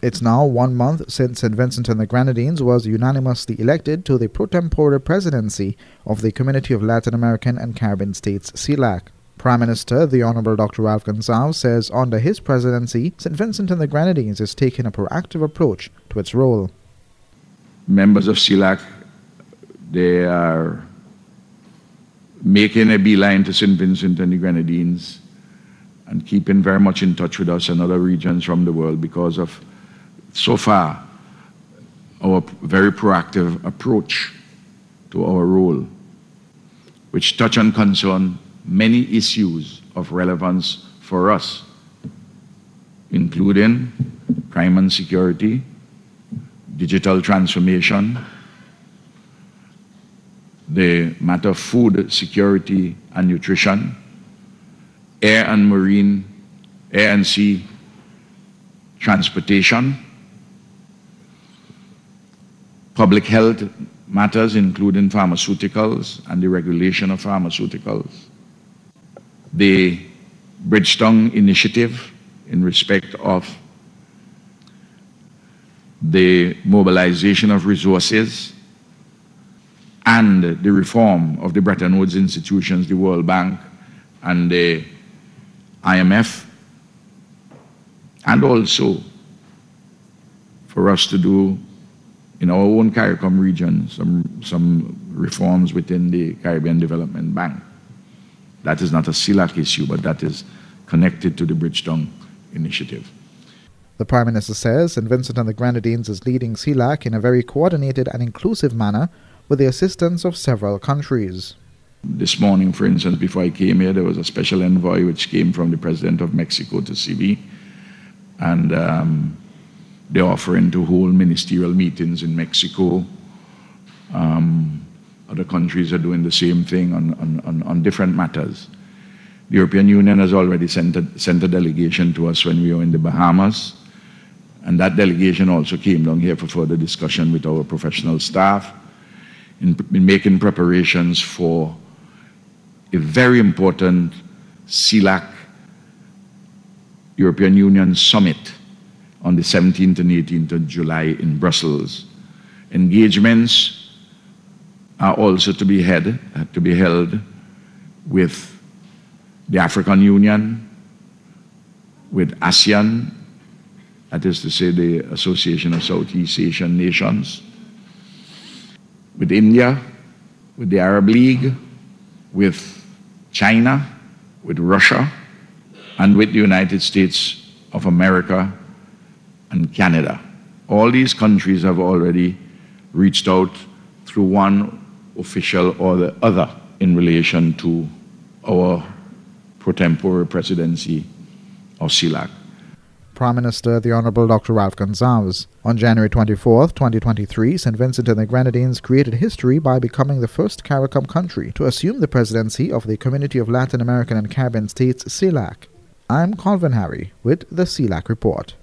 It's now 1 month since St. Vincent and the Grenadines was unanimously elected to the pro tempore presidency of the Community of Latin American and Caribbean States, CELAC. Prime Minister, the Honorable Dr. Ralph Gonsalves, says under his presidency, St. Vincent and the Grenadines is taking a proactive approach to its role. Members of CELAC, they are making a beeline to St. Vincent and the Grenadines and keeping very much in touch with us and other regions from the world because of, so far, our very proactive approach to our role, which touch and concern many issues of relevance for us, including crime and security, digital transformation, the matter of food security and nutrition, air and sea transportation, public health matters including pharmaceuticals and the regulation of pharmaceuticals, the Bridgestone initiative in respect of the mobilization of resources and the reform of the Bretton Woods institutions, the World Bank and the IMF, and also for us to do in our own CARICOM region some reforms within the Caribbean Development Bank. That is not a CELAC issue, but that is connected to the Bridgestone initiative. The Prime Minister says St. Vincent and the Grenadines is leading CELAC in a very coordinated and inclusive manner with the assistance of several countries. This morning, for instance, before I came here, there was a special envoy which came from the President of Mexico to see me, and they're offering to hold ministerial meetings in Mexico. Other countries are doing the same thing on different matters. The European Union has already sent a delegation to us when we were in the Bahamas, and that delegation also came down here for further discussion with our professional staff in making preparations for a very important CELAC European Union summit on the 17th and 18th of July in Brussels. Engagements are also to be held with the African Union, with ASEAN, that is to say the Association of Southeast Asian Nations, with India, with the Arab League, with China, with Russia, and with the United States of America and Canada. All these countries have already reached out through one official or the other in relation to our pro tempore presidency of CELAC. Prime Minister, the Honorable Dr. Ralph Gonsalves. On January 24, 2023, St. Vincent and the Grenadines created history by becoming the first CARICOM country to assume the presidency of the Community of Latin American and Caribbean States, CELAC. I'm Colvin Harry with the CELAC Report.